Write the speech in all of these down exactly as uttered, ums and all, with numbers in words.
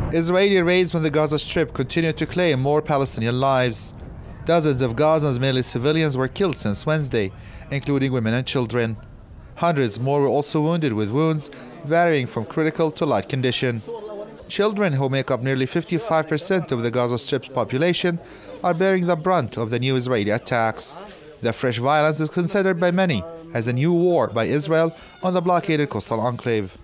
Israeli raids on the Gaza Strip continue to claim more Palestinian lives. Dozens of Gazans, mainly civilians, were killed since Wednesday, including women and children. Hundreds more were also wounded with wounds varying from critical to light condition. Children, who make up nearly fifty-five percent of the Gaza Strip's population, are bearing the brunt of the new Israeli attacks. The fresh violence is considered by many as a new war by Israel on the blockaded coastal enclave.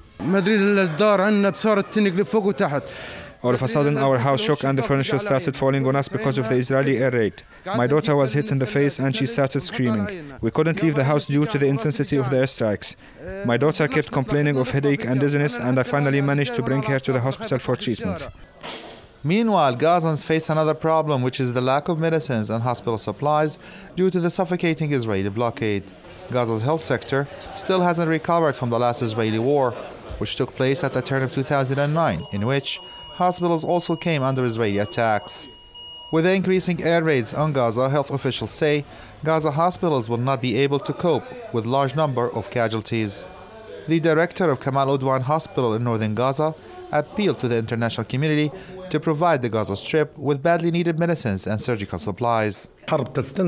All of a sudden, our house shook and the furniture started falling on us because of the Israeli air raid. My daughter was hit in the face and she started screaming. We couldn't leave the house due to the intensity of the airstrikes. My daughter kept complaining of headache and dizziness, and I finally managed to bring her to the hospital for treatment. Meanwhile, Gazans face another problem, which is the lack of medicines and hospital supplies due to the suffocating Israeli blockade. Gaza's health sector still hasn't recovered from the last Israeli war, which took place at the turn of two thousand nine, in which hospitals also came under Israeli attacks. With the increasing air raids on Gaza, health officials say Gaza hospitals will not be able to cope with large number of casualties. The director of Kamal Udwan Hospital in northern Gaza appealed to the international community to provide the Gaza Strip with badly needed medicines and surgical supplies. Any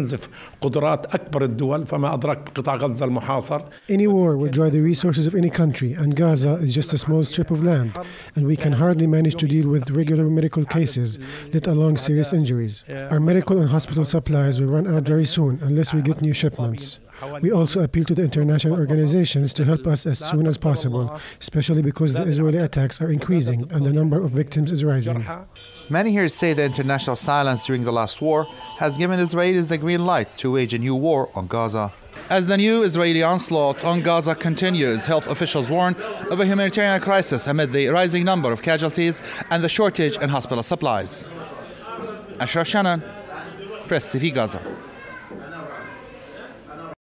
war would dry the resources of any country, and Gaza is just a small strip of land, and we can hardly manage to deal with regular medical cases, let alone serious injuries. Our medical and hospital supplies will run out very soon unless we get new shipments. We also appeal to the international organizations to help us as soon as possible, especially because the Israeli attacks are increasing and the number of victims is rising. Many here say the international silence during the last war has given Israelis the green light to wage a new war on Gaza. As the new Israeli onslaught on Gaza continues, health officials warn of a humanitarian crisis amid the rising number of casualties and the shortage in hospital supplies. Ashraf Shannon, Press T V Gaza.